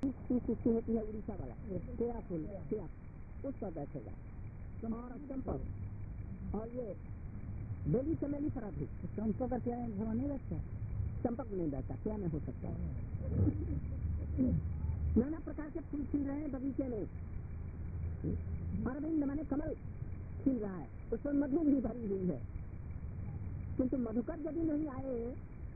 सी होती है उड़ीसा वाला केया फूल, केया उस पर बैठेगा। और चंपक और ये बेली चमेली पर भी चंपक का क्या भ्रमण नहीं बैठता, चंपक नहीं बैठता, क्या नहीं हो सकता। नाना प्रकार के फूल खिल रहे हैं बगीचे में। अरविंद माने कमल खिल रहा है, उसमें मधु भी भरी हुई है, किंतु मधुकर यदि नहीं आए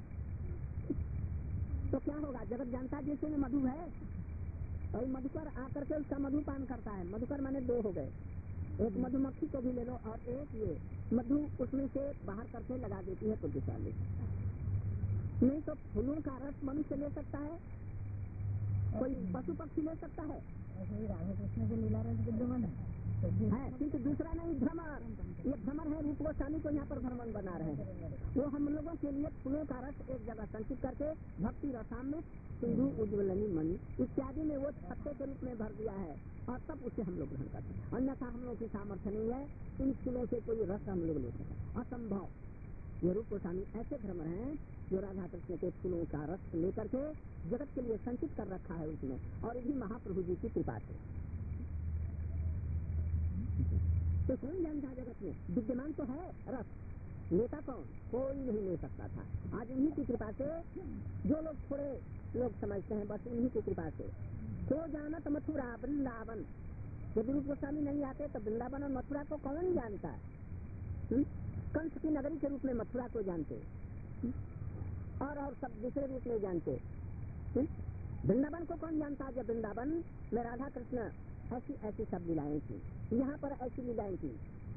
तो क्या होगा? जगत जानता है जैसे में मधु है, और मधुकर आकर के उसका मधुपान करता है। मधुकर माने दो हो गए, एक मधुमक्खी को भी ले लो और एक ये मधु उसमें से बाहर करके लगा देती है बुद्धिशाली। नहीं तो फूलों का रस मनुष्य ले सकता है, कोई पशु पक्षी ले सकता है। राधा कृष्ण के लीला रस विद्यमान है, किंतु दूसरा नहीं भ्रमर, ये भ्रमर है। रूप गोस्वामी को यहाँ पर भ्रमण बना रहे हैं। वो हम लोगों के लिए फूलों का रस एक जगह संचित करके भक्ति रसाम में सिंधु उज्ज्वलनी मणि इत्यादि में वो छत्ते के रूप में भर दिया है, और तब उसे हम लोग ग्रहण करते हैं। अन्यथा हम लोग की सामर्थ्य नहीं है इन फूलों से कोई रस हम लोग ले सकें, असंभव। ये रूप गोस्वामी ऐसे भ्रमर हैं जो राधा कृष्ण के फूलों का रस लेकर के जगत के लिए संचित कर रखा है उसमें, और ये भी महाप्रभु जी की कृपा से। तो कौन जानता जगत में विद्यमान तो है रस, लेता कौन? कोई नहीं ले सकता था। आज उन्हीं की कृपा से जो लोग थोड़े लोग समझते हैं, बस उन्हीं की कृपा से। तो जानत मथुरा वृंदावन, यदि रूप गोस्वामी नहीं आते तो वृंदावन और मथुरा को कौन जानता? कंस की नगरी के रूप में मथुरा को जानते, और सब दूसरे रूप में जानते। वृंदावन को कौन जानता? जब वृंदावन में राधा कृष्ण ऐसी ऐसी सब लीलाएं थी, यहाँ पर ऐसी लीलाएं थी।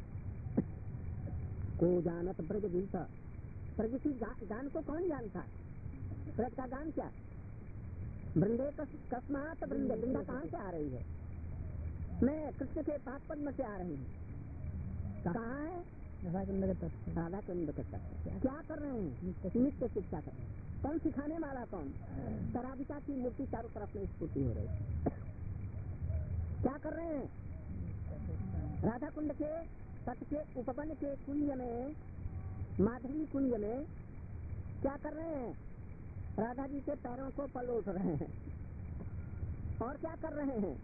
को जानत ब्रज गीता, ब्रज की गान को कौन जानता? ब्रज का गान क्या? वृंदे कस्मात वृंदे, वृंदा कहाँ से आ रही है? मैं कृष्ण के पाद पद्म से आ रही हूँ। कहाँ है? राधा कुंड के तट। क्या कर रहे हैं? नित्य शिक्षा कर। कौन सिखाने वाला? कौन? राधिका की मूर्ति चारों तरफ में स्फूर्ति हो रही है। क्या कर रहे हैं? राधा कुंड के तट के उपवन के कुंज में, माधवी कुंज में क्या कर रहे हैं? राधा जी के पैरों को पलोट रहे हैं। और क्या कर रहे हैं?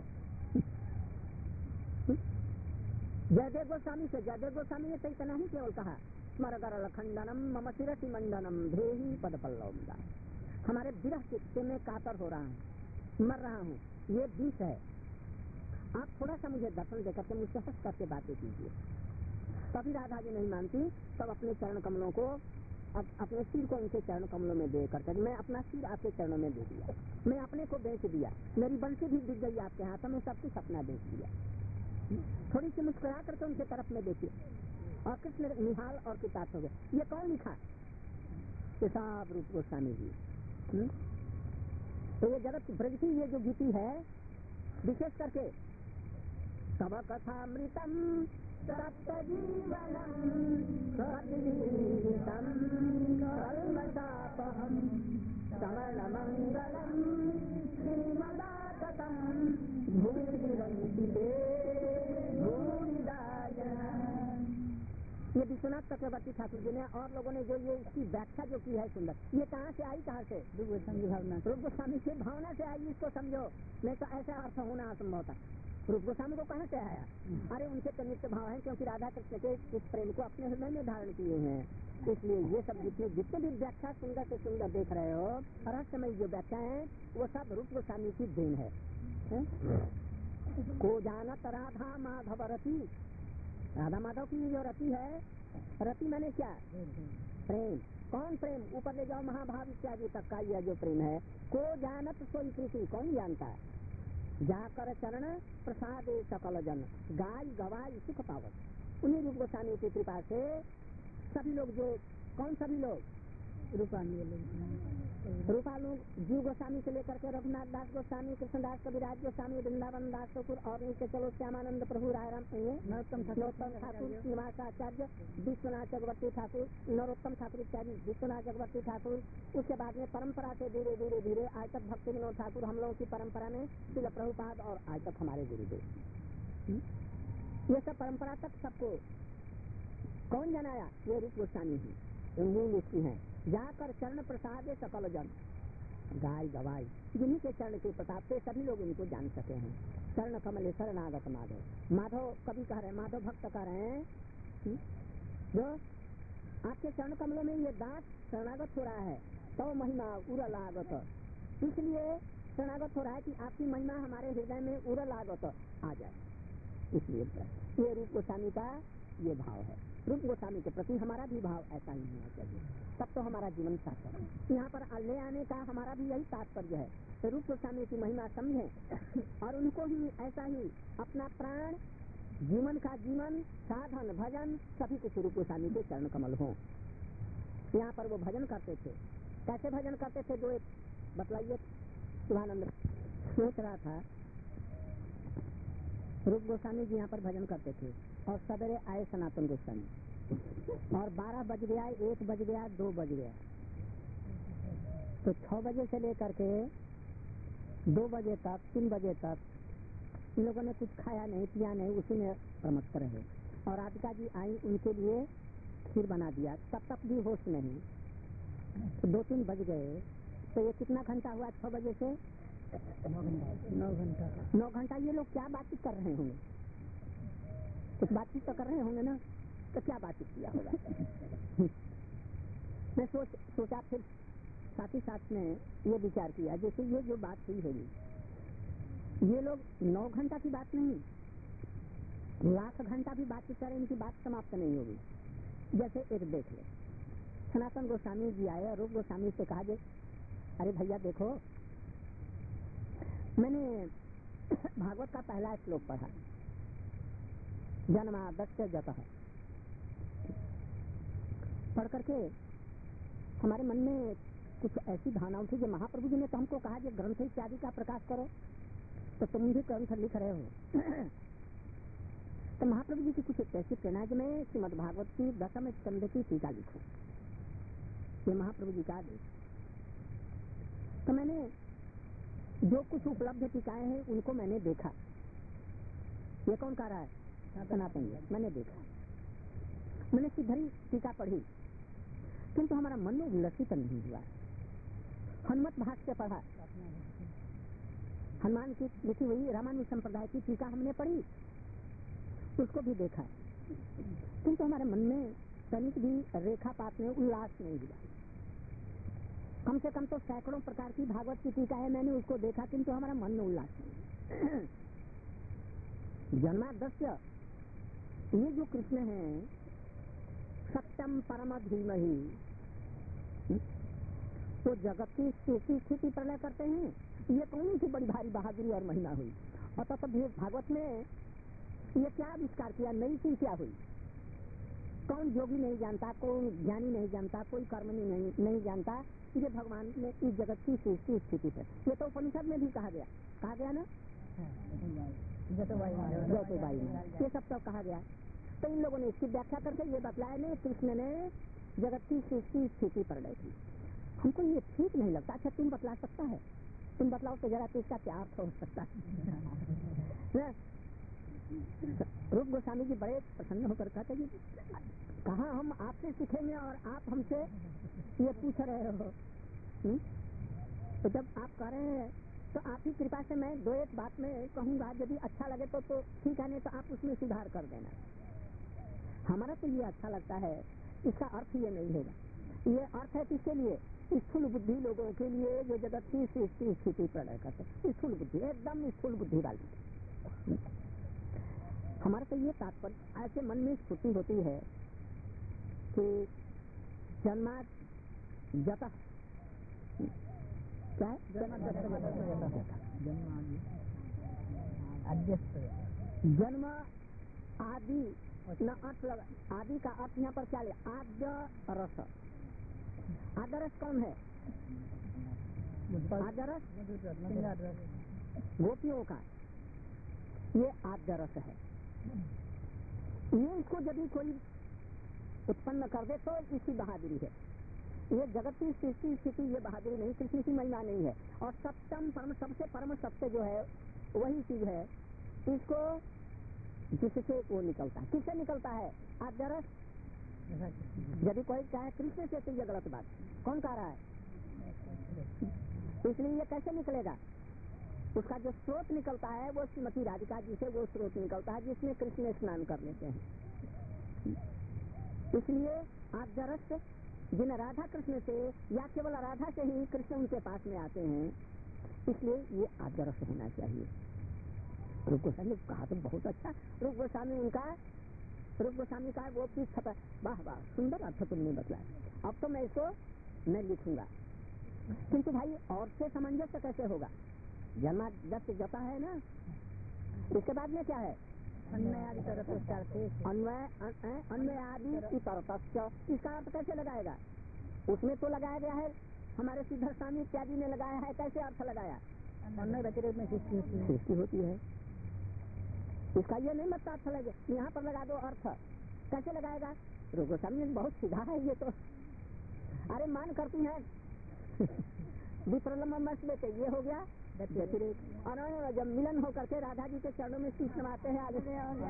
जयदेव गोस्वामी से, जयदेव गोस्वामी ने तो इतना ही केवल कहा, स्मरगर खंडनम मम शिरसि मंडनम धेहि पद पल्लव। हमारे विरह से मैं कातर हो रहा हूँ, मर रहा हूँ, ये विष है। आप थोड़ा सा मुझे दर्शन देकर के मुझसे हंस करके बातें कीजिए। तभी राधा जी नहीं मानती, तब अपने चरण कमलों को, अपने सिर को उनके चरण कमलों में दे करके, मैं अपना सिर आपके चरणों में दे दिया, मैं अपने को बेच दिया, मेरी बंसी भी बिक गई आपके हाथ में, सब कुछ अपना बेच दिया। थोड़ी सी मुस्कुरा करके उनके तरफ में देखिए, और कृष्ण निहाल और कृतार्थ हो गए। ये कौन लिखा? साहब रूप गोस्वामी जी। तो ये जगत ब्रज की ये जो गीति है, विशेष करके तव कथामृतम सत्य जीवनम सतीतम कल्मषापहम समर मंगलम श्रीमदाततम भूरिरंसिते भूरिदायना। ये विश्वनाथ चक्रवर्ती ठाकुर जी ने और लोगों ने जो ये इसकी व्याख्या जो की है सुंदर, ये कहाँ से आई? कहाँ से? रूप गोस्वामी भावना, रूप गोस्वामी की भावना से आई। इसको समझो, नहीं तो ऐसा अर्थ होना असंभव था। रूप गोस्वामी को कहाँ से आया? अरे उनके तो नित्य भाव है, क्योंकि राधा कृष्ण के इस प्रेम को अपने हृदय में धारण किए हैं। इसलिए ये सब जितने भी व्याख्या सुंदर से सुंदर देख रहे हो, रहस्यमय जो व्याख्या है, वो सब रूप गोस्वामी की देन है। को जानत राधा माधव रति, राधा माधव की जो रति है, रति मैंने क्या? प्रेम। कौन प्रेम? ऊपर ले जाओ, महाभाव इत्यादि तक का यह जो प्रेम है। को जानत सोई प्रीति, कौन जानता है? जाकर चरण प्रसाद सकल जन, गाय गवाई सुख पावत। उन्हीं रूप गोस्वामी की कृपा से सभी लोग, जो कौन सभी लोग? रूपा लोग, जीव गोस्वामी से लेकर के रघुनाथ दास गोस्वामी, कृष्णदास कविराज गोस्वामी, वृंदावन दास ठाकुर, और नीचे चलो श्यामानंद प्रभु, रायराम, नरोत्तम ठाकुर, श्रीनिवासाचार्य, विश्वनाथ चक्रवर्ती ठाकुर, नरोत्तम ठाकुर इत्यादि, विश्वनाथ चक्रवर्ती ठाकुर। उसके बाद में परंपरा से धीरे धीरे धीरे आज तक भक्ति विनोद ठाकुर, हम लोगों की परंपरा में श्रील प्रभुपाद, और आज तक हमारे गुरुदेव। ये सब परंपरा तक सबको कौन जनाया? ये रूप गोस्वामी ही, मूल उसकी है। जाकर चरण प्रसाद सकल जन, गाय गवाई, जिन्हीं के चरण के प्रताप से सभी लोग इनको जान सके हैं। चरण कमल शरणागत माधव। माधव कभी कह रहे हैं, माधव भक्त कह रहे हैं जो आपके चरण कमलों में ये दास शरणागत हो रहा है, तो महिमा उरल आगत, इसलिए शरणागत हो रहा है कि आपकी महिमा हमारे हृदय में उरल आगत आ जाए। इसलिए ये रूप गोस्वामी का ये भाव है। रूप गोस्वामी के प्रति हमारा भी भाव ऐसा ही होना चाहिए, तब तो हमारा जीवन सार्थक है। यहाँ पर ले आने का हमारा भी यही तात्पर्य है, तो रूप गोस्वामी की महिमा समझें और उनको ही ऐसा ही अपना प्राण, जीवन का जीवन, साधन, भजन सभी कुछ रूप गोस्वामी के चरण कमल हो। यहाँ पर वो भजन करते थे। कैसे भजन करते थे, जो एक बतलाइए। शिवानंद सोच रहा था, रूप गोस्वामी जी यहाँ पर भजन करते थे और सवेरे आए सनातन गोस्वामी और 12 बज गया, 1 बज गया, 2 बज गया, तो 6 बजे से लेकर के 2 बजे तक, 3 बजे तक इन लोगों ने कुछ खाया नहीं, पिया नहीं, उसी में प्रमत्त रहे। और राधिका जी आई, उनके लिए खीर बना दिया, तब तक भी होश नहीं। 2-3 बज गए, तो ये कितना घंटा हुआ? 6 बजे से 9 घंटा। ये लोग क्या बातचीत कर रहे होंगे? कुछ बातचीत तो कर रहे होंगे ना, तो क्या बातचीत किया होगा? मैं सोचा, फिर साथ ही साथ में ये विचार किया, जैसे ये जो बात हुई होगी, ये लोग 9 घंटा की बात नहीं, 1,00,000 घंटा भी बातचीत करें, इनकी बात समाप्त नहीं होगी। जैसे एक देख ले, सनातन गोस्वामी जी आए और रूप गोस्वामी से कहा, अरे भैया देखो, मैंने भागवत का पहला श्लोक पढ़ा, जन्माद्यस्य जतः, पढ़ करके हमारे मन में कुछ ऐसी भावना उठी कि महाप्रभु जी ने तो हमको कहा कि ग्रंथ इत्यादि का प्रकाश करो, तो तुम भी ग्रंथ लिख रहे हो। तो महाप्रभु जी की कुछ ऐसी प्रेरणा कि मैं श्रीमद् भागवत की 10वें स्कंध की टीका लिखूं, ये महाप्रभु जी का आदेश। तो मैंने जो कुछ उपलब्ध टीकाएं हैं उनको मैंने देखा। ये कौन कह रहा है? सनातन जी। मैंने देखा, मैंने सीधरी टीका पढ़ी, किंतु हमारा मन में उल्लसित नहीं हुआ। हनुमत भाष्य पढ़ा, हनुमान की लिखी हुई रामानुज संप्रदाय की टीका हमने पढ़ी, उसको भी देखा, किंतु हमारे मन में तनिक भी रेखापात में उल्लास नहीं हुआ। कम से कम तो सैकड़ों प्रकार की भागवत की टीका है, मैंने उसको देखा, किंतु हमारा मन में उल्लास नहीं। जन्माद्यस्य, ये जो कृष्ण है, सत्यम परम धीमहि, तो जगत की सृष्टि स्थिति प्रलय करते हैं, ये कौन सी बड़ी भारी बहादुरी और महिमा हुई। और तब भागवत में ये क्या आविष्कार किया, नई चीज क्या हुई? कौन योगी नहीं जानता, कौन ज्ञानी नहीं जानता, कोई कर्मणी नहीं जानता, ये भगवान ने इस जगत की सृष्टि स्थिति पर, ये तो उपनिषद में भी कहा गया ना, जतुबाई में ये सब तो कहा गया। तो इन लोगों ने इसकी व्याख्या करके ये बतलाया नहीं, कृष्ण ने जगत की सृष्टि स्थिति पर गई थी। हमको ये ठीक नहीं लगता। अच्छा, तुम बतला सकता है, तुम बतलाओ तो जरा, तो इसका क्या अर्थ हो सकता है? रूप गोस्वामी जी बड़े प्रसन्न होकर कहते कि कहाँ हम आपसे सीखेंगे और आप हमसे ये पूछ रहे हो। तो जब आप कह रहे हैं तो आप ही कृपा से मैं 2-1 बात में कहूँगा, यदि अच्छा लगे तो ठीक है, नहीं तो आप उसमें सुधार कर देना। हमारा तो ये अच्छा लगता है, इसका अर्थ ये नहीं होगा। ये अर्थ है किसके लिए? स्थूल बुद्धि लोगों के लिए, जो जगत की सृष्टि स्थिति प्रलय करते, स्थूल बुद्धि, एकदम स्थूल बुद्धि वाली। हमारा तो ये तात्पर्य, ऐसे मन में स्फूर्ति होती है कि जन्माद जतः, क्या है? जन्म आदि न अर्थ लगा, आदि का अर्थ यहाँ पर क्या ले? आद्य रस। आद्य रस कौन है? आद्य रस गोपियों का, ये आद्य रस है। ये इसको यदि कोई उत्पन्न कर दे तो इसकी बहादुरी है। ये जगत की सृष्टि स्थिति, ये बहादुरी नहीं, कृष्ण की महिमा नहीं है। और सप्तम परम, सबसे परम सत्य जो है वही चीज है, इसको जिससे वो निकलता है। किससे निकलता है? आद्य रस। यदि कोई कहे कृष्ण से, तो ये गलत बात। कौन कह रहा है? इसलिए ये कैसे निकलेगा? उसका जो स्रोत निकलता है वो श्रीमती राधिका जी से वो स्रोत निकलता है जिसमें कृष्ण स्नान कर लेते हैं। इसलिए आद्यरस जिन राधा कृष्ण से या केवल राधा से ही कृष्ण उनके पास में आते हैं, इसलिए ये आद्यरस होना चाहिए। रूप गोस्वामी ने कहा तो बहुत अच्छा। रूप गोस्वामी का वो चीज छपा, वाह वाह सुंदर अर्थ तुमने बतलाया। अब तो मैं इसको मैं लिखूंगा, किंतु भाई और से सामंजस्य कैसे होगा? जन्मा जब से जपा है ना, इसके बाद में क्या है? अन्वय आदि तरतस्य। इसका अर्थ कैसे लगाएगा? उसमें तो लगाया गया है, हमारे सिद्धर स्वामी इत्यादि ने लगाया है। कैसे अर्थ लगाया? अन्वय व्यतिरेक में सृष्टि होती है। इसका ये नहीं मत अर्थ लगे, यहाँ पर लगा दो अर्थ। कैसे लगाएगा? रूप गोस्वामी ने बहुत सीधा है ये तो। अरे मान करती है विप्रलम्ब लेते, ये हो गया व्यतिरेक। और जब मिलन हो करके राधा जी के चरणों में शीश नवाते हैं आगे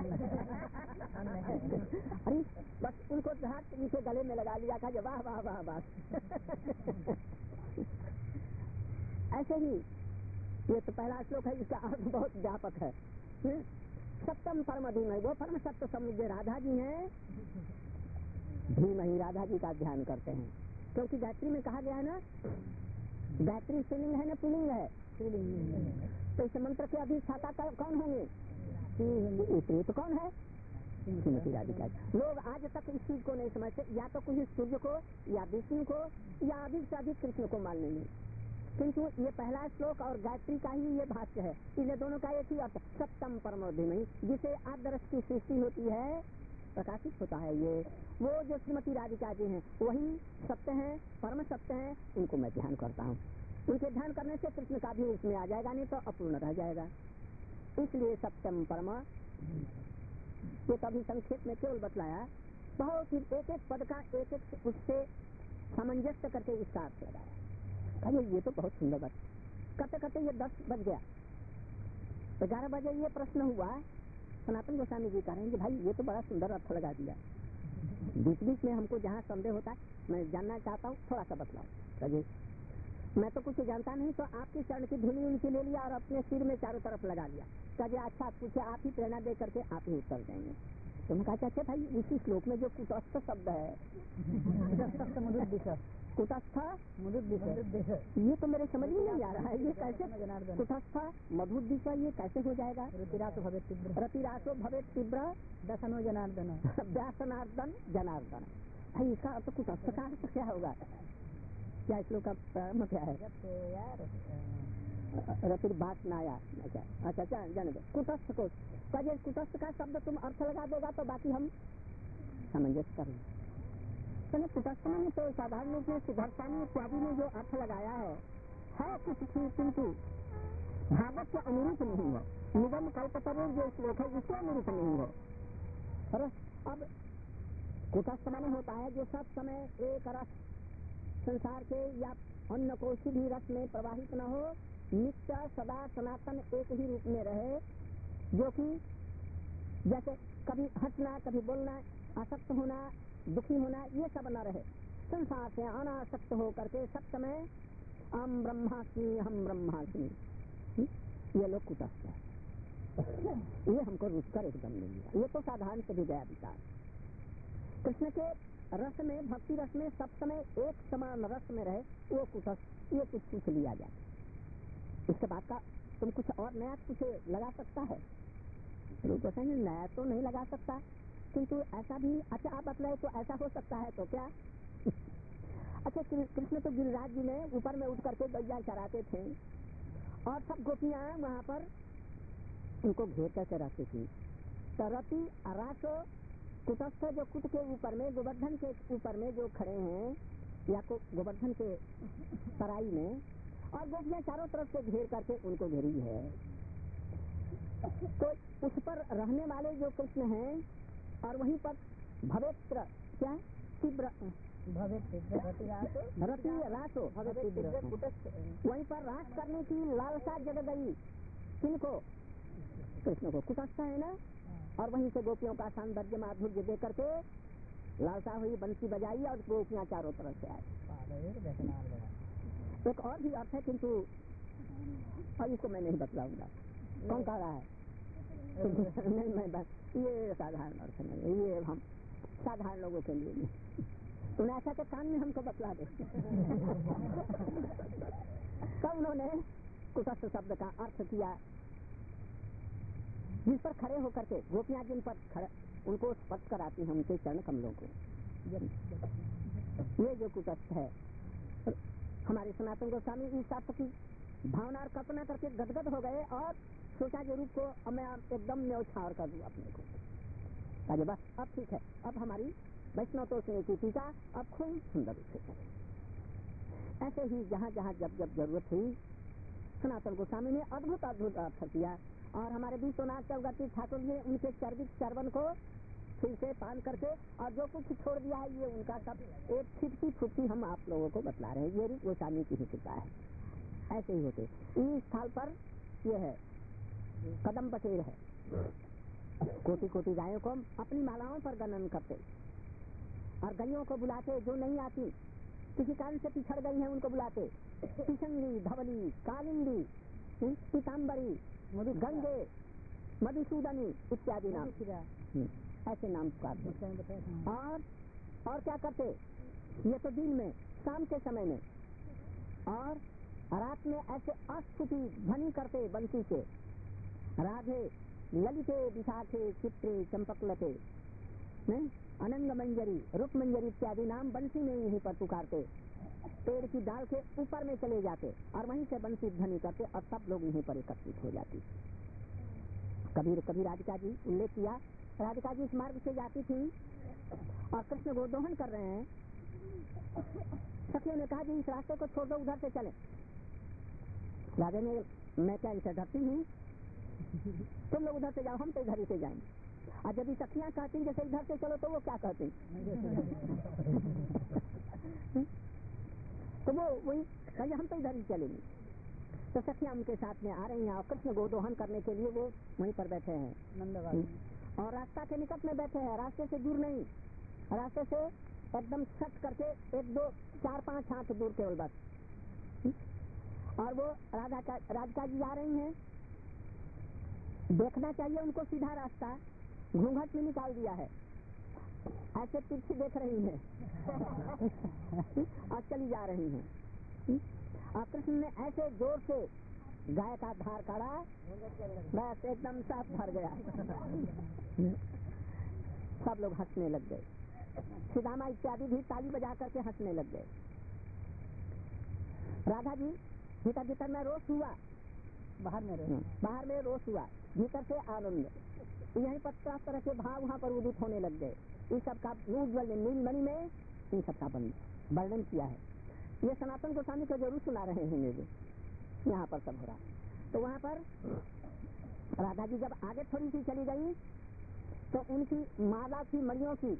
अरे बस उनको हाथ नीचे गले में लगा लिया था, जब वाह वाह वाह वाह ऐसे ही ये तो पहला श्लोक है, इसका अर्थ बहुत व्यापक है। सप्तम परम धीमहि, वो परम सत्य समुद्र राधा जी हैं। धीमहि राधा जी का ध्यान करते हैं, क्योंकि गायत्री में कहा गया है ना, गायत्री स्त्रीलिंग है ना पुल्लिंग है? तो इस मंत्र के अधिष्ठाता कौन होंगे? तो कौन है? श्रीमती राधिका। लोग आज तक इस चीज को नहीं समझते, या तो कुछ सूर्य को या विष्णु को या अधिक से अधिक कृष्ण को मान लेंगे। किंतु ये पहला श्लोक और गायत्री का ही ये भाष्य है, इन्हें दोनों का एक ही अर्थ। सप्तम परम धीमहि, जिसे आदर्श की सृष्टि होती है, प्रकाशित होता है। ये वो जो श्रीमती राधिका जी हैं वही सत्य हैं, परम सत्य हैं। उनको मैं ध्यान करता हूँ। उनके ध्यान करने से कृष्ण का भी उसमें आ जाएगा, नहीं तो अपूर्ण रह जाएगा। इसलिए सप्तम परम, ये कभी संक्षेप में केवल बतलाया, बहुत ही एक एक पद का एक एक उससे सामंजस्य करके इसका अर्थ लगाया। ये तो बहुत सुंदर बात। करते करते ये 10 बज गया, 11 बजे ये प्रश्न हुआ। सनातन गोस्वामी जी कह रहे हैं कि भाई ये तो बड़ा सुंदर अर्थ लगा दिया। बीच बीच में हमको जहाँ संदेह होता है मैं जानना चाहता हूँ, थोड़ा सा बतलाओ। कहिए मैं तो कुछ जानता नहीं, तो आपके चरण की धूली उनकी ले लिया और अपने सिर में चारों तरफ लगा लिया। कहिए अच्छा पूछे, आप ही प्रेरणा दे करके आप ही उत्तर देंगे। तो मैं कहा अच्छा भाई इसी श्लोक में जो कुटस्थ शब्द है कुटस्थ मधुद्दिश, ये तो मेरे समझ में नहीं आ रहा है। ये कैसे कुटस्थ मधुद्दिश ये कैसे हो जाएगा? रतिरासो भवेत् तीव्र दसनो जनार्दन व्यासनार्दन जनार्दन। भाई इसका अर्थ कुटस्थ का अर्थ क्या होगा? क्या श्लोक का प्रारंभ क्या है? रतिर्भाषनाया। अच्छा जाने दो। कुटस्थ को कुटस्थ का शब्द तुम अर्थ लगा देगा तो बाकी हम सामंजस्य कर लेंगे। कुटस्थ में तो साधारण रूप में सुदर्शनी इत्यादि ने जो अर्थ लगाया है कुछ ठीक, किंतु भागवत के अनुरूप नहीं है। निगम कल्पतरु जो श्लोक है इसके अनुरूप नहीं है। अब कुटस्थ माने होता है जो सब समय एक रस संसार के या अन्य कोई भी रस में प्रवाहित न हो, नित्य सदा सनातन एक ही रूप में रहे, जो कि जैसे कभी हंसना कभी बोलना, आसक्त होना दुखी होना ये सब न रहे, संसार से अनासक्त हो करके सब समय हम ब्रह्मास्मि हम ब्रह्मास्मि, ये लोग कुटस्थ है। ये हमको रुचकर एकदम नहीं है। ये तो साधारण से भी गया विचार। कृष्ण के रस में, भक्ति रस में सब समय एक समान रस में रहे, वो कुटस्थ। ये कुछ पूछ लिया जाए, इसके बाद का तुम कुछ और नया कुछ लगा सकता है? रूप गोस्वामी नया तो नहीं लगा सकता, किंतु ऐसा भी अच्छा आप बतलाए तो ऐसा हो सकता है तो क्या? अच्छा कृष्ण तो गिरिराज जी में ऊपर में उठ करके गैया चराते थे और सब गोपियां वहां पर उनको घेर करके रहती थी। तो रति रासो कुटस्थ जो कुट के ऊपर में, गोवर्धन के ऊपर में जो खड़े हैं या गोवर्धन के तराई में, और गोपियां चारों तरफ से घेर करके उनको घेरी है। तो उस पर रहने वाले जो कृष्ण हैं और वहीं पर भवेत्र क्या तीव्र रति रासो वहीं पर रास करने की लालसा जग गई। किनको? कृष्ण को। कुटस्थ है ना, और वहीं से गोपियों का सौंदर्य माधुर्य दे करके लालसा हुई, बंसी बजाई और गोपियां चारों तरफ से आई। एक और भी अर्थ है, किंतु अब इसको मैं नहीं बतलाऊंगा कौन कह रहा है। नहीं, मैं ये साधारण अर्थ नहीं है, ये हम साधारण लोगों के लिए नहीं। उन्हें ऐसा के कान में हमको बतला दे। तब उन्होंने कुटस्थ शब्द का अर्थ किया, जिस पर खड़े होकर के गोपियां जिन पर खड़े उनको स्पर्श कराती हैं, उनके चरण कमलों को। ये जो कुटस्थ है, हमारे सनातन गोस्वामी इस तत्व की भावना और कल्पना करके गदगद हो गए और सोचा के रूप को मैं एकदम न्यौछावर कर दूं अपने को। अरे बस अब ठीक है, अब हमारी वैष्णव तो से की टीका अब खूब सुंदर रूप से चले। ऐसे ही जहाँ जहाँ जब जब जरूरत हुई सनातन गोस्वामी ने अद्भुत अद्भुत अर्थ किया, और हमारे विश्वनाथ चौगति ठाकुर ने उनके चर्वित चर्वन को फिर से पान करके और जो कुछ छोड़ दिया है ये उनका सब एक छिटकी फुटकी हम आप लोगों को बतला रहे हैं। ये रूप गोस्वामी की ही कृपा है। ऐसे ही होते इस स्थान पर ये है कदम बटेर है, कोटि कोटि गायों को अपनी मालाओं पर गणन करते और गलियों को बुलाते, जो नहीं आती किसी कारण से पिछड़ गई है उनको बुलाते, पिशंगी, धवली, कालिंदी, पीताम्बरी, गंगे, मधुसूदनी इत्यादि नाम, ऐसे नाम पुकारते। और क्या करते, ये तो दिन में, शाम के समय में, और रात में ऐसे अस्तुति ध्वनि करते बंसी से, राधे ललिते विशाखे चित्रे चंपकलते, अनंग मंजरी, रूप मंजरी इत्यादि नाम बंसी में यहीं पर पुकारते। पेड़ की डाल के ऊपर में चले जाते और वहीं से बंसी ध्वनि करते और सब लोग यहीं पर एकत्रित हो जाती। कभी राधिका जी उल्लेख किया, राधिका जी इस मार्ग से जाती थी और कृष्ण गोदोहन कर रहे हैं। सखियों ने कहा जी इस रास्ते को छोड़ दो, उधर से चले। राजा ने, मैं क्या इसे डरती हूँ, तुम लोग उधर से जाओ, हम तो इधर ही से जाएंगे। और जब सखियां कहती जैसे इधर से चलो तो वो क्या कहती, तो वो वही कहेंगे हम तो इधर ही चलेंगे। तो सखियां उनके साथ में आ रही हैं और कृष्ण गोदोहन करने के लिए वो वहीं पर बैठे हैं नंदवाल, और रास्ता के निकट में बैठे हैं, रास्ते से दूर नहीं, रास्ते से एकदम सट करके 1, 2, 4, 5 हाथ दूर केवल बस। और वो राधिका जी आ रही हैं, देखना चाहिए उनको सीधा रास्ता, घूंघट में निकाल दिया है, ऐसे पीछे देख रही हैं और चली जा रही हैं। और कृष्ण ने ऐसे जोर से गाय का धार काढ़ा, बस एकदम साफ भर गया। सब लोग हंसने लग गए, सुदामा इत्यादि भी ताली बजा करके हंसने लग गए। राधा जी भीतर भीतर में रोष हुआ, बाहर में रोष हुआ, भीतर से आनंद, यहीं पर तरह के भाव वहाँ पर उदित होने लग गए। इन सब का नीलमणि में इन सब का वर्णन किया है। ये सनातन गोस्वामी को जरूर सुना रहे हैं मेरे, यहाँ पर सब हो रहा। तो वहाँ पर राधा जी जब आगे थोड़ी सी चली गई तो उनकी माला की मणियों की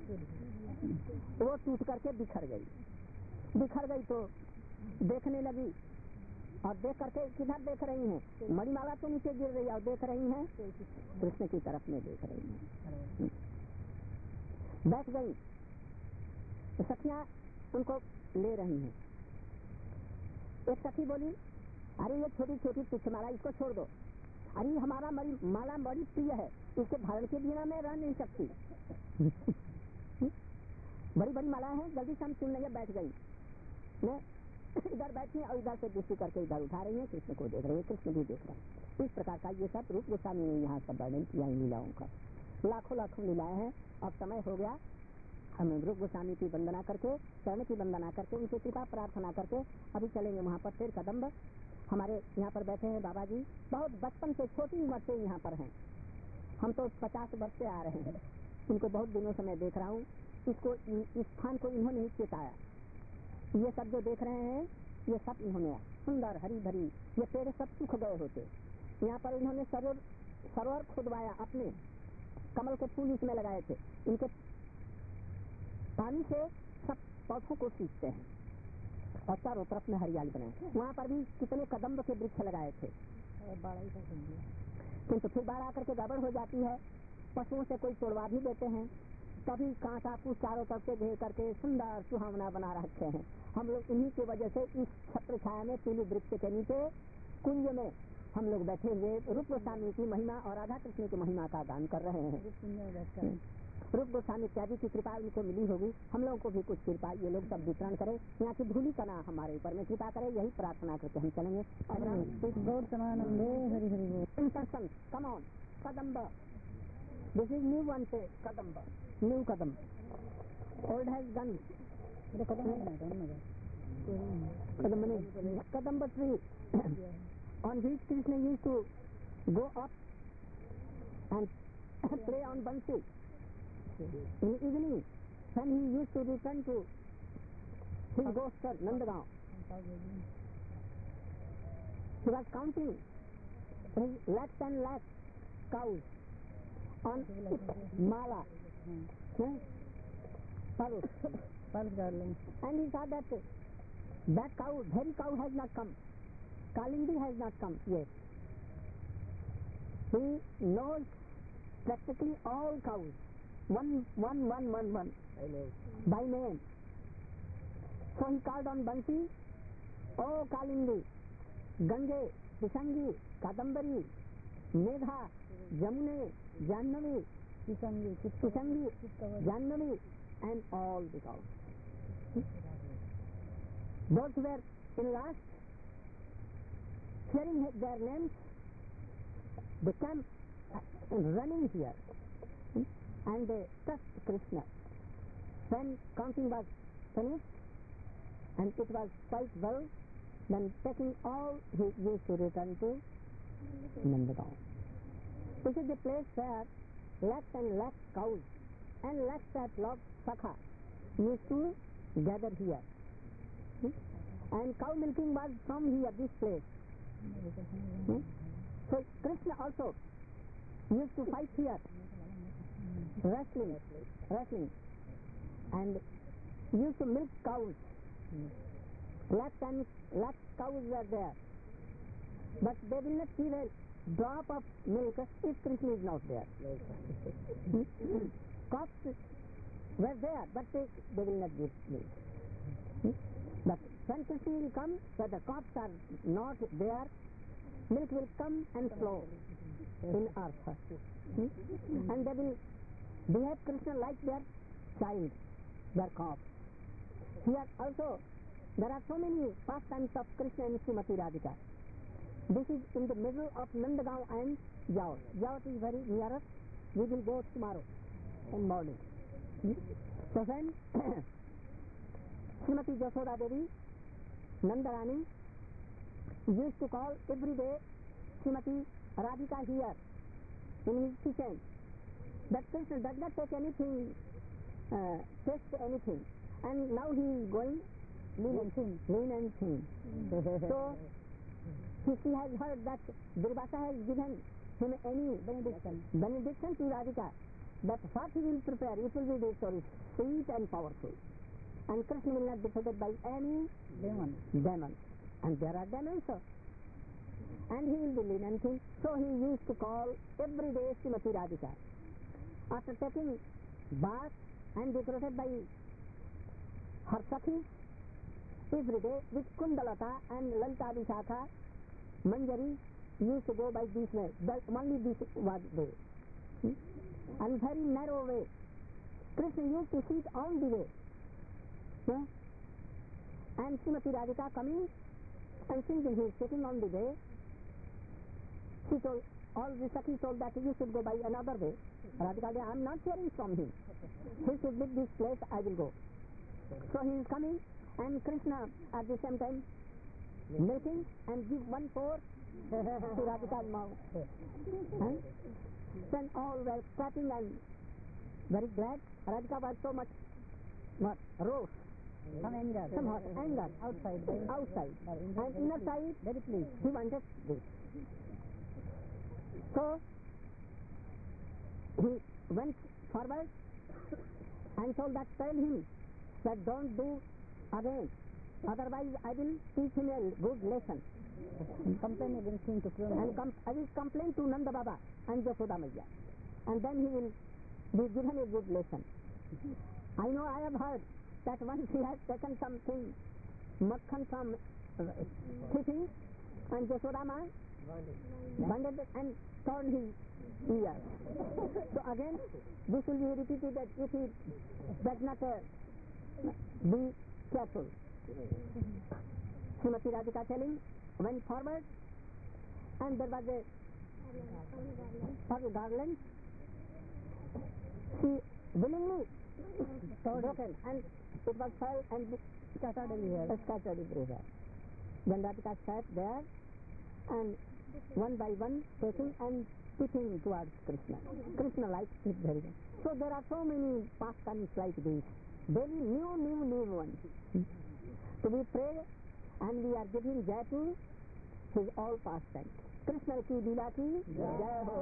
वो टूट करके बिखर गई तो देखने लगी, और देख करके किधर देख रही हैं, मणिमाला तो नीचे गिर रही है और देख रही हैं कृष्ण की तरफ में देख रही हैं। बैठ गई तो सखियां उनको ले रही हैं। एक सखी बोली, अरे ये छोटी छोटी तुच्छ माला इसको छोड़ दो, अरे हमारा माला बड़ी प्रिय है, इसके धारण के बिना मैं रह नहीं सकती। बड़ी बड़ी माला है, जल्दी से हम सुन लेंगे। बैठ गई, इधर बैठी और इधर से दृष्टि करके इधर उठा रही है, कृष्ण को देख रही है, कृष्ण भी देख रहे हैं। इस प्रकार का ये सब रूप गोस्वामी ने यहाँ सब वर्णन किया इन लीलाओं का। लाखों लाखों लीलाएं हैं। अब समय हो गया, हम रूप गोस्वामी की वंदना करके, चरण की वंदना करके, उनकी कृपा प्रार्थना करके अभी चलेंगे वहाँ पर। फिर कदम्ब हमारे यहाँ पर बैठे हैं बाबा जी, बहुत बचपन से, छोटी उम्र से यहाँ पर हैं। हम तो 50 वर्ष से आ रहे हैं, इनको बहुत दिनों से मैं देख रहा हूँ। इसको इस स्थान को इन्होंने ही चेताया। ये सब जो देख रहे हैं ये सब इन्होंने, सुंदर हरी भरी ये पेड़ सब सूख गए होते, यहाँ पर इन्होंने सरोवर खुदवाया, अपने कमल के फूल इसमें लगाए थे, इनके पानी से सब पौधों को सींचते हैं और चारों तरफ में हरियाली बनाए। वहाँ पर भी कितने कदम्ब के वृक्ष लगाए थे, किंतु फिर बाढ़ आकर के गड़बड़ हो जाती है, पशुओं से कोई तोड़वा भी देते हैं, तभी कांटा कुछ चारों तरफ से घेर करके सुंदर सुहावना बना रखे हैं। हम लोग इन्हीं की वजह से इस छत्र छाया में पीली वृक्ष के नीचे कुंज में हम लोग बैठे हुए रूप गोस्वामी की महिमा और राधा कृष्ण की महिमा का गान कर रहे हैं। रूप गोस्वामी इत्यादि की कृपा उनको मिली होगी, हम लोगों को भी कुछ कृपा ये लोग सब वितरण करें, यहाँ की धूली कना हमारे ऊपर में कृपा करे, यही प्रार्थना करके हम चलेंगे। गौर समानंदे हरि हरि बोल। Come on kadamb, this is new one say kadamb, new kadam, old has gone, kadamb tree on which Krishna used to go up and play on Bansi in evening when he used to return to his ghoster Nandagaon. He was counting his lakhs and lakhs cows on Mala, Palus garland, and he saw that cow, very cow has not come. Kalindi has not come yet. He knows practically all cows, one by name. So he called on Bansi, "Oh Kalindi, Gange, Pisangi, Kadambari, Megha, Jamune, Jannavi, Pisangi, Jannavi," and all the cows. Those who were in last, hearing their names, they came running here and they touched Krishna. When counting was finished and it was quite well, then taking all, he used to return to Nandagaon. This is the place where lakhs and lakhs cows and lakhs of log sakha used to gather here. And cow milking was from here, this place. So Krishna also used to fight here, wrestling, and used to milk cows. Lakhs and lakhs cows were there, but they will not give a drop of milk if Krishna is not there. Cows were there, but they will not give milk. But when Krishna will come, where the cows are not there, milk will come and flow in earth. And they will behave Krishna like their child, their calf. Here also, there are so many pastimes of Krishna and Srimati Radhika. This is in the middle of Nandagaon and Jaot. Jaot is very near us. We will go tomorrow in morning. So when Srimati Jashoda Devi, Nandarani, used to call every day Srimati Radhika here in his kitchen, that Krishna does not take anything, taste anything, and now he is going lean and thin. So she has heard that Durvasa has given him any benediction to Radhika, that what he will prepare, it will be very sweet and powerful. And Krishna will not be defeated by any demon. And there are demons, sir. And he will be lean and thin. So he used to call every day Srimati Radhika. After taking bath and decorated by her Sakhis, every day with Kundalata and Lalita Vishakha, Manjari used to go by this way. Only this was way. And very narrow way. Krishna used to sit on the way. And Srimati Radhika coming and since he is sitting on the way, she told, all the Sakhis told that you should go by another way. Radhika said, I am not hearing from him. He should leave this place, I will go. So he is coming and Krishna at the same time milking and give 1/4 to Radhika's mouth. Then all were clapping and very glad. Radhika was so much rose. Some anger. Outside. And inner side, very pleased. He wanted this. So, he went forward and told that, tell him that don't do again. Otherwise, I will teach him a good lesson. Complain against him to and I will complain to Nanda Baba and Jashoda Maiya. And then he will be given a good lesson. I know, I have heard that once he has taken something, makhan from city, and Yashoda Ma bundled it and torn his ear. So again, this will be repeated that if he does not be careful. Srimati Radhika telling, went forward, and there was a garland. She willingly broken, and it was fell and scattered everywhere. Then Radhika sat there, and one by one taking and putting towards Krishna. Krishna likes it very well. So there are so many pastimes like this. Very new ones. So we pray and we are giving jai to his all pastimes. Krishna की लीला की जय हो,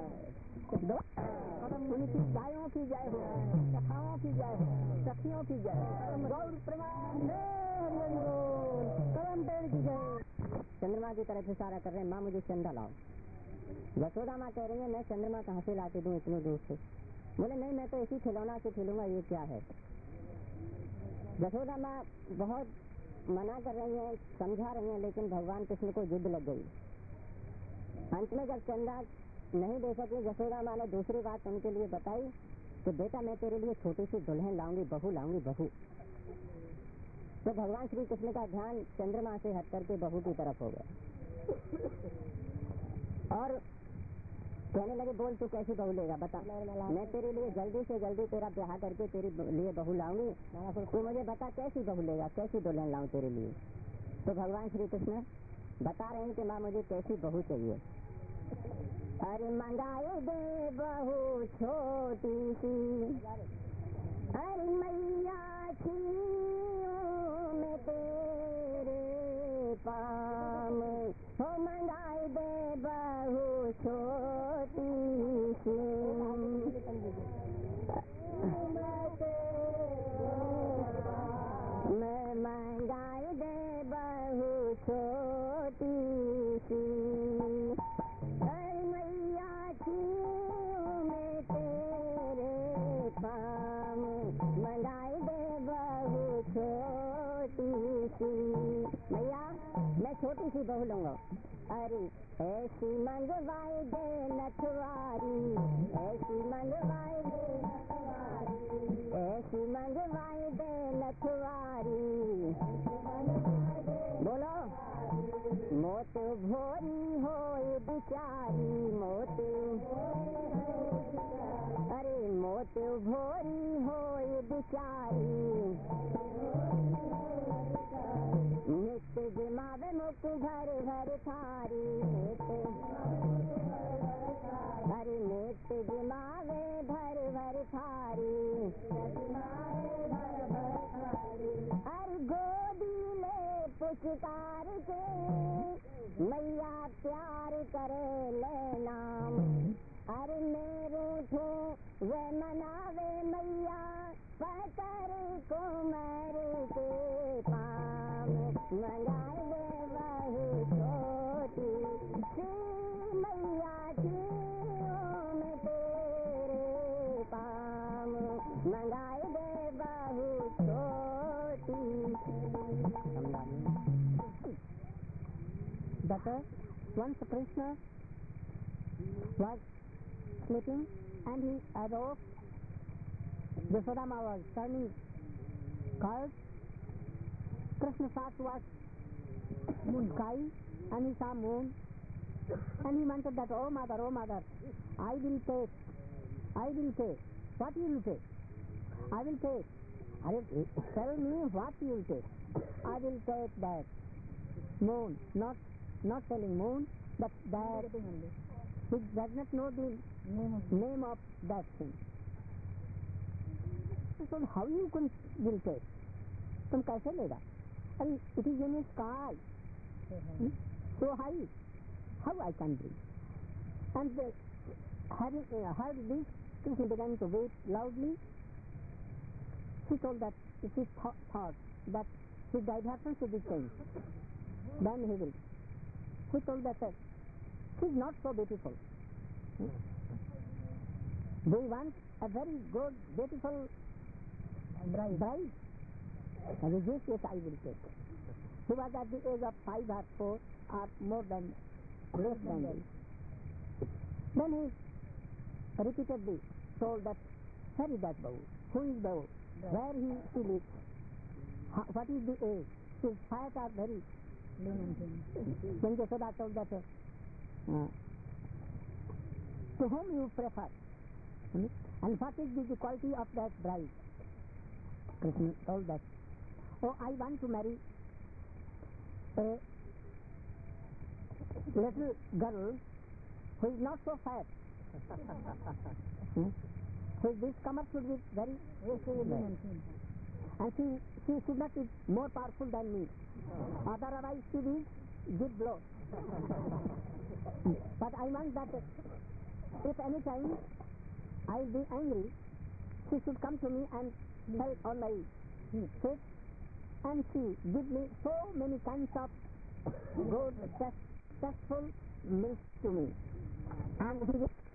उनकी गायों की जय हो, कथाओं की जय हो, सखियों की जय हो, गौर प्रमाण करम पेड़ की जय। चंद्रमा की तरफ इशारा कर रहे हैं, माँ मुझे चंदा लाओ। यशोदा माँ कह रही है मैं चंद्रमा कहाँ से लाके दूं इतने दूर से। बोले नहीं, मैं तो इसी खिलौना से खेलूंगा, ये क्या है। यशोदा माँ बहुत मना कर रही हैं, समझा रही हैं, लेकिन भगवान कृष्ण को जिद लग गई। अंत में जब चंदा नहीं दे सके, यशोदा माँ ने दूसरी बात उनके लिए बताई कि बेटा मैं तेरे लिए छोटी सी दुल्हन लाऊंगी, बहू लाऊंगी, बहू। तो भगवान श्री कृष्ण का ध्यान चंद्रमा से हट करके बहू की तरफ हो गया और कहने लगे बोल तू कैसी बहू लेगा, बता। मैं तेरे लिए जल्दी से जल्दी तेरा ब्याह करके तेरे लिए बहू लाऊंगी, तू मुझे बता कैसी बहू लेगा, कैसी दुल्हन लाऊं तेरे लिए। तो भगवान श्री कृष्ण बता रहे हैं कि माँ मुझे कैसी बहू चाहिए। अरे मंगाए दे बहू छोटी सी, अरे मैया छियो में तेरे पाम, हो मंगाए दे बहू छोटी सी। मैं मंगाए दे बहू छोटी सी, मैया छियो में तेरे पाम, मंगाए दे बहू छोटी सी। मैया मैं छोटी सी बहू लूंगा। अरे ऐसी मंगवाई दे नथवारी, ऐसी मंगवाई दे नथवारी, ऐसी मंगवाई दे नथवारी। बोलो मोती भोरी हो बिचारी, मोती, अरे मोती भोरी हो बिचारी। नित्य जिमावे मुख भर भर थारी, अरे नित्य जिमावे भर भर थारी। अरे गोदी ले पुचकार के मैया प्यार करे ले नाम, अरे मेरू ठो वे मनावे मैया पतर को मर के पाम, मंगाए दे बहू छोटी सी, मैया छियो में तेरे पाम, मंगाए दे बहू छोटी। But once Krishna was sleeping and he awoke, Yashoda Ma was turning curd. Krishna saw towards moon sky and he saw moon and he wanted that, oh mother, I will take. What you will take? I will take. Tell me what you will take. I will take that moon, not telling moon, but that he does not know the name of that thing. So how you will take? तुम कैसे लेगा? And it is in the sky, so high. How I can bring? And having heard this, Krishna began to weep loudly. She told that if he thought that his diversion should be changed, then he will. He told that she is not so beautiful. We want a very good, beautiful Bride. Bride? And with this, yes, I will take. He was at the age of 5 or 4 or more than, less than this. Then he repeatedly told that, where is that Bahu? Who is Bahu? Right. Where she lives? What is the age? She is fat or very? Lean and thin. Then Yashoda told that, to whom you prefer? And what is the quality of that bride? Krishna told that, oh, I want to marry a little girl who is not so fat. So this comer should be very Lean and thin. and she should not be more powerful than me. Otherwise she will give blow. But I want that if any time I will be angry, she should come to me and fell on my face, and she give me so many kinds of good, tasteful milk to me. And he will